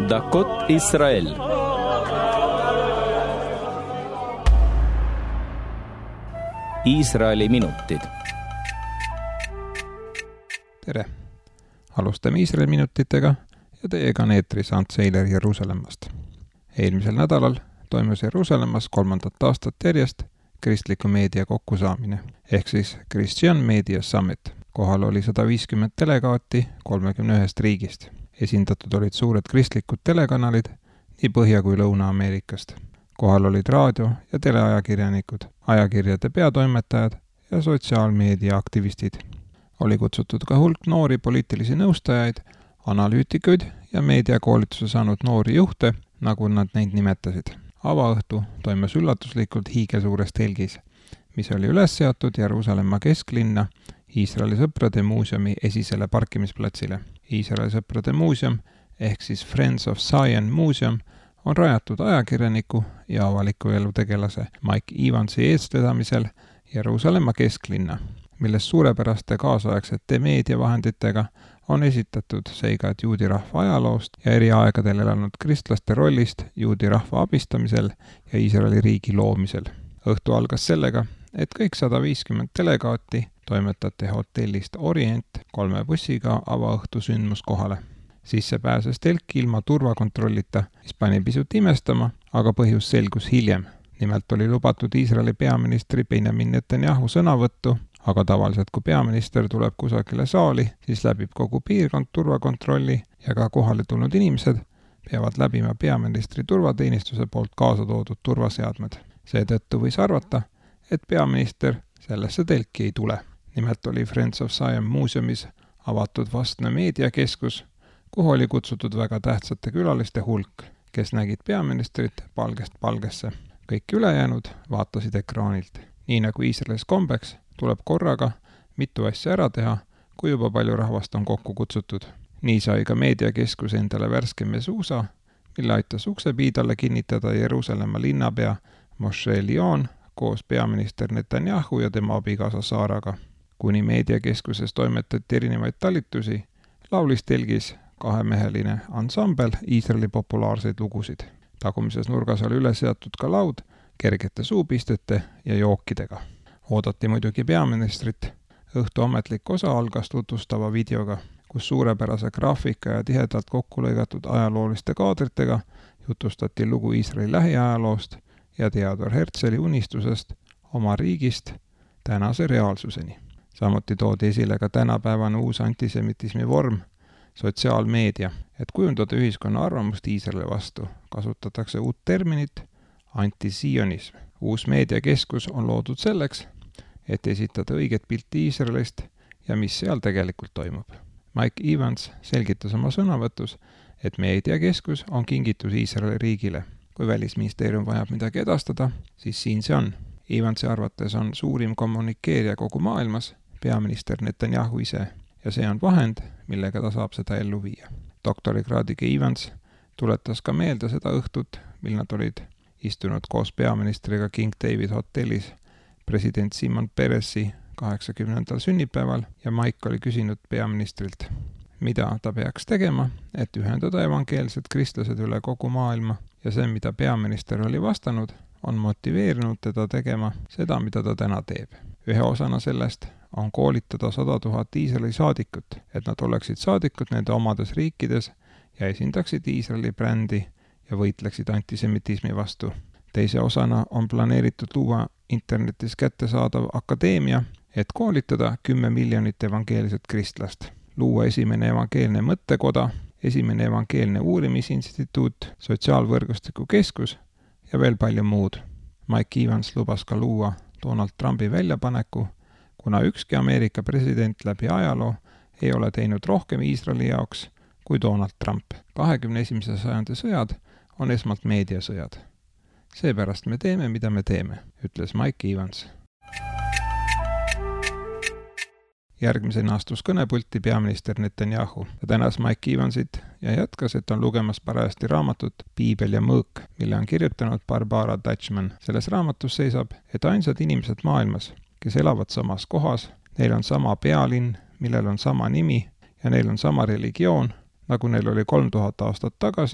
דקות ישראל. Iisraeli minutid. Tere! Alustame Iisraeli minutitega ja teiega on eetris Ants Seiler Jeruusalemmast. Eelmisel nädalal toimus Jeruusalemmas 3. aastat järjest kristliku meedia kokkusaamine, ehk siis Christian Media Summit. Kohal oli 150 delegaati 31 riigist. Esindatud olid suured kristlikud telekanalid nii Põhja- kui Lõuna-Ameerikast. Kohal olid raadio- ja teleajakirjanikud, ajakirjade peatoimetajad ja sotsiaalmeedia aktivistid. Oli kutsutud ka hulk noori poliitilisi nõustajaid, analüütikuid ja meediakoolituse saanud noori juhte, nagu nad neid nimetasid. Avaõhtu toimus üllatuslikult hiigelsuures telgis, mis oli üles seatud Jeruusalemma kesklinna Iisraeli sõprade muuseumi esisele parkimisplatsile. Iisraeli sõprade muuseum ehk siis Friends of Zion muuseum on rajatud ajakirjaniku ja avaliku elu tegelase Mike Evansi eestvedamisel Jeruusalemma kesklinna, milles suurepäraste kaasaegsete meediavahenditega on esitatud seigad juudi rahva ajaloost ja eri aegadel elanud kristlaste rollist juudi rahva abistamisel ja Iisraeli riigi loomisel. Õhtu algas sellega, et kõik 150 delegaati toimetati hotellist Orient 3 bussiga avaõhtu sündmuskohale. Sisse pääses telk ilma turvakontrollita, mis pani pisut imestama, aga põhjus selgus hiljem. Nimelt oli lubatud Iisraeli peaministri Benjamin Netanyahu sõnavõttu, aga tavaliselt kui peaminister tuleb kusagile saali, siis läbib kogu piirkond turvakontrolli ja ka kohale tulnud inimesed peavad läbima peaministri turvateenistuse poolt kaasa toodud turvaseadmed. Seetõttu võis arvata, et peaminister sellesse telki ei tule. Nimelt oli Friends of Zion muuseumis avatud vastne meediakeskus, kuhu oli kutsutud väga tähtsate külaliste hulk, kes nägid peaministrit palgest palgesse. Kõik ülejäänud vaatasid ekraanilt. Nii nagu Iisraelis kombeks, tuleb korraga mitu asja ära teha, kui juba palju rahvast on kokku kutsutud. Nii sai ka meediakeskus endale värske mesuusa, mille aitas uksepiidale kinnitada Jeruusalemma linnapea Moshe Lion koos peaminister Netanyahu ja tema abikaasa Saaraga. Kuni meediakeskuses toimetati erinevaid talitusi, laulis telgis 2-meheline ansambel Iisraeli populaarseid lugusid. Tagumises nurgas oli üles seatud ka laud kergete suupistete ja jookidega. Oodati muidugi peaministrit. Õhtu ametlik osa algas tutvustava videoga, kus suurepärase graafika ja tihedalt kokku lõigatud ajalooliste kaadritega jutustati lugu Iisraeli lähiajaloost ja Theodor Herzli unistusest oma riigist tänase reaalsuseni. Samuti toodi esile ka tänapäevane uus antisemitismi vorm, sotsiaalmeedia. Et kujundada ühiskonna arvamust Iisraeli vastu, kasutatakse uut terminit antisionism. Uus meediakeskus on loodud selleks, et esitada õiget pilti Iisraelist ja mis seal tegelikult toimub. Mike Evans selgitas oma sõnavõtus, et meediakeskus on kingitus Iisraeli riigile. Kui välisministeerium vajab midagi edastada, siis siin see on. Evansi arvates on suurim kommunikeerija kogu maailmas peaminister Netanyahu ise ja see on vahend, millega ta saab seda ellu viia. Doktorikraadiga Evans tuletas ka meelde seda õhtut, mil nad olid istunud koos peaministriga King David hotellis president Simon Peresi 80. sünnipäeval ja Mike oli küsinud peaministrilt, mida ta peaks tegema, et ühendada evangeelsed kristlased üle kogu maailma ja see, mida peaminister oli vastanud, on motiveerinud teda tegema seda, mida ta täna teeb. Ühe osana sellest on koolitada 100 000 Iisraeli saadikut, et nad oleksid saadikud nende omades riikides ja esindaksid Iisraeli brändi ja võitleksid antisemitismi vastu. Teise osana on planeeritud luua internetis kättesaadav akadeemia, et koolitada 10 miljonit evangeelset kristlast. Luua esimene evangeelne mõttekoda, esimene evangeelne uurimisinstituut, sotsiaalvõrgustiku keskus ja veel palju muud. Mike Evans lubas ka luua Donald Trumpi väljapaneku, kuna ükski Ameerika president läbi ajaloo ei ole teinud rohkem Iisraeli jaoks kui Donald Trump. 21. sajandi sõjad on esmalt meediasõjad. Seepärast me teeme, mida me teeme, ütles Mike Evans. Järgmisena astus kõnepulti peaminister Netanyahu ja tänas Mike Evansit ja jätkas, et on lugemas parajasti raamatut Piibel ja mõõk, mille on kirjutanud Barbara Dutchman. Selles raamatus seisab, et ainsad inimesed maailmas, kes elavad samas kohas, neil on sama pealinn, millel on sama nimi ja neil on sama religioon, nagu neil oli 3000 aastat tagasi,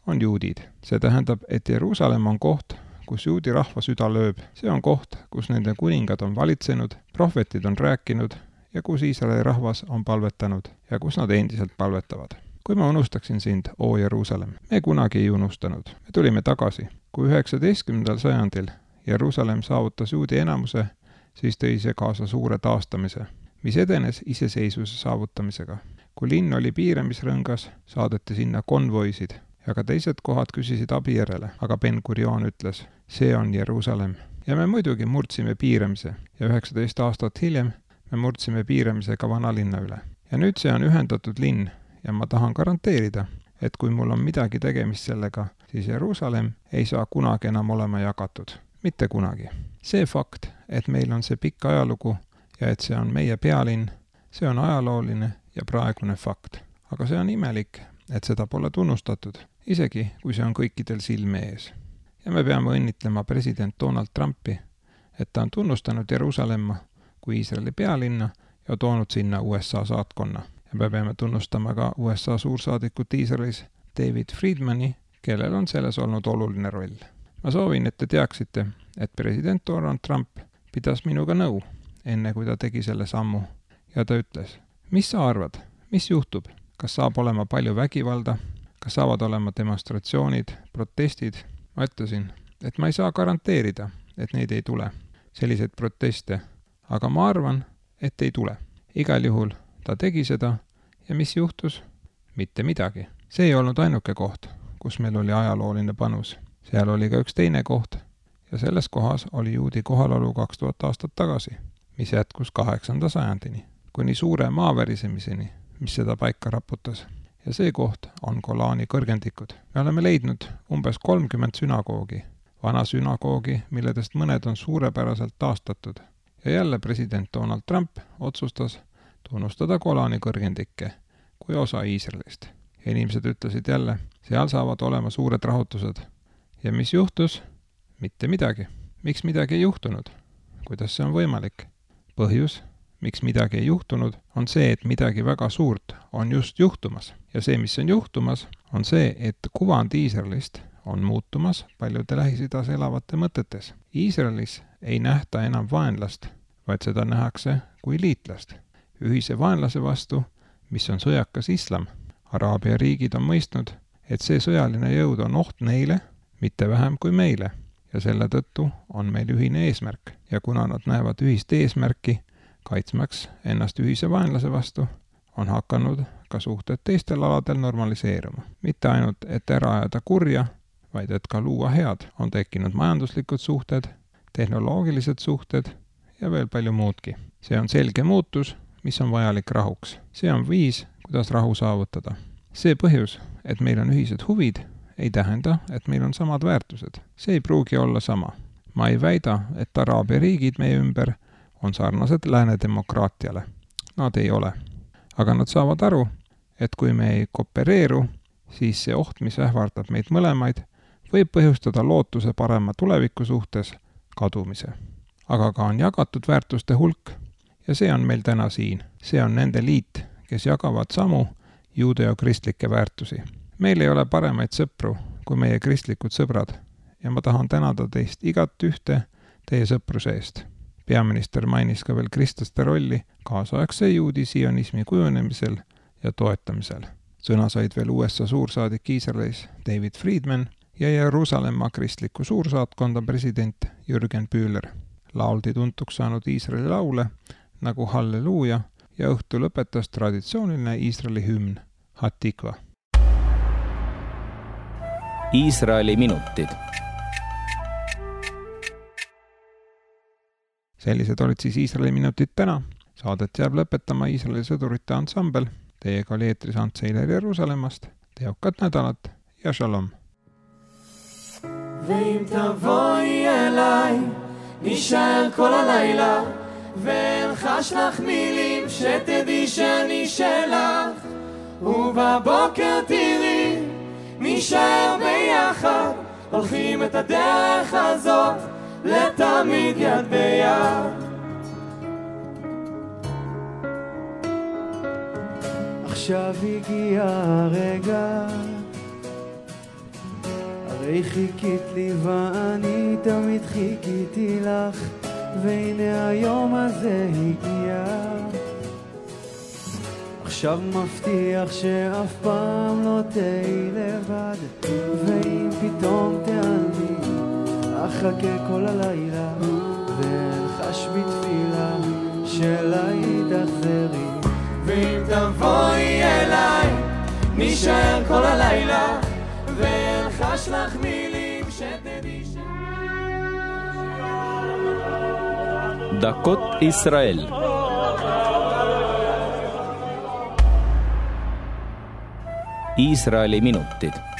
on juudid. See tähendab, et Jeruusalemm on koht, kus juudi rahva süda lööb. See on koht, kus nende kuningad on valitsenud, prohvetid on rääkinud ja kus Iisraeli rahvas on palvetanud ja kus nad endiselt palvetavad. Kui ma unustaksin sind, oo Jeruusalemm, me kunagi ei unustanud. Me tulime tagasi. Kui 19. sajandil Jeruusalemm saavutas juudi enamuse, siis tõi see kaasa suure taastamise, mis edenes iseseisvuse saavutamisega. Kui linn oli piiramisrõngas, saadeti sinna konvoisid ja ka teised kohad küsisid abi järele, aga Ben Gurion ütles, see on Jeruusalemm. Ja me muidugi murdsime piiramise ja 19 aastat hiljem me murdsime piiramise ka vanalinna üle. Ja nüüd see on ühendatud linn ja ma tahan garanteerida, et kui mul on midagi tegemist sellega, siis Jeruusalemm ei saa kunagi enam olema jagatud. Mitte kunagi. See fakt, et meil on see pikk ajalugu ja et see on meie pealinn, see on ajalooline ja praegune fakt. Aga see on imelik, et seda pole tunnustatud, isegi kui see on kõikidel silme ees. Ja me peame õnnitlema president Donald Trumpi, et ta on tunnustanud Jeruusalemma kui Iisraeli pealinna ja toonud sinna USA saatkonna. Ja me peame tunnustama ka USA suursaadikut Iisraelis David Friedmani, kellel on selles olnud oluline roll. Ma soovin, et te teaksite, et president Donald Trump pidas minuga nõu, enne kui ta tegi selle sammu. Ja ta ütles, mis sa arvad, mis juhtub? Kas saab olema palju vägivalda? Kas saavad olema demonstratsioonid, protestid? Ma ütlesin, et ma ei saa garanteerida, et neid ei tule, selliseid proteste. Aga ma arvan, et ei tule. Igal juhul ta tegi seda ja mis juhtus? Mitte midagi. See ei olnud ainuke koht, kus meil oli ajalooline panus. Seal oli ka üks teine koht ja selles kohas oli juudi kohalolu 2000 aastat tagasi, mis jätkus 8. sajandini, kuni suure maaverisemiseni, mis seda paika raputas. Ja see koht on Golani kõrgendikud. Me oleme leidnud umbes 30 sünagoogi, vana sünagoogi, milledest mõned on suurepäraselt taastatud. Ja jälle president Donald Trump otsustas tunnustada Golani kõrgendikke kui osa Iisraelist. Ja inimesed ütlesid jälle, seal saavad olema suured rahutused. Ja mis juhtus? Mitte midagi. Miks midagi ei juhtunud? Kuidas see on võimalik? Põhjus, miks midagi ei juhtunud, on see, et midagi väga suurt on just juhtumas. Ja see, mis on juhtumas, on see, et kuvand Iisraelist on muutumas paljude Lähis-Idas elavate mõtetes. Iisraelis ei nähta enam vaenlast, vaid seda nähakse kui liitlast. Ühise vaenlase vastu, mis on sõjakas islam. Araabia riigid on mõistnud, et see sõjaline jõud on oht neile, mitte vähem kui meile. Ja selle tõttu on meil ühine eesmärk. Ja kuna nad näevad ühist eesmärki, kaitsmaks ennast ühise vaenlase vastu, on hakanud ka suhted teistel aladel normaliseeruma. Mitte ainult, et ära ajada kurja, vaid et ka luua head. On tekkinud majanduslikud suhted, tehnoloogilised suhted ja veel palju muudki. See on selge muutus, mis on vajalik rahuks. See on viis, kuidas rahu saavutada. See põhjus, et meil on ühised huvid, ei tähenda, et meil on samad väärtused. See ei pruugi olla sama. Ma ei väida, et Araabia riigid meie ümber on sarnased lääne demokraatiale. Nad ei ole. Aga nad saavad aru, et kui me ei koopereeru, siis see oht, mis ähvardab meid mõlemaid, võib põhjustada lootuse parema tuleviku suhtes kadumise. Aga ka on jagatud väärtuste hulk ja see on meil täna siin. See on nende liit, kes jagavad samu juudeokristlikke väärtusi. Meil ei ole paremaid sõpru kui meie kristlikud sõbrad ja ma tahan tänada teist igat ühte teie sõpruse eest. Peaminister mainis ka veel kristlaste rolli kaasaegse juudi sionismi kujunemisel ja toetamisel. Sõna said veel USA suursaadik Iisraelis David Friedman ja Jeruusalemma kristliku suursaatkonda president Jürgen Bühler. Lauldi tuntuks saanud Iisraeli laule nagu Halleluuja ja õhtu lõpetas traditsiooniline Iisraeli hümn Hatikva. Iisraeli minutid. Sellised olid siis Iisraeli minutid täna. Saadet jääb lõpetama Iisraeli sõdurite ansambel. Teiega oli eetris Ants Seiler Jeruusalemmast. Teokat nädalat ja shalom. ואם תבואי אליי, נשאר כל הלילה, ואלחש לך מילים שתדעי שאני שלך, ובבוקר תראי, נשאר ביחד, הולכים את הדרך הזאת, לתמיד יד ביד. עכשיו הגיע הרגע, הרי חיכית לי ואני תמיד חיכיתי לך, והנה היום הזה הגיע. עכשיו מבטיח שאף פעם לא תהי לבד, ואם פתאום תעלמי אחכה כל הלילה, ואלחש בתפילה שאליי תחזרי. ואם תבואי אליי נשאר כל הלילה, ואלחש לך מילים שתדעי דקות ישראל. Iisraeli minutid.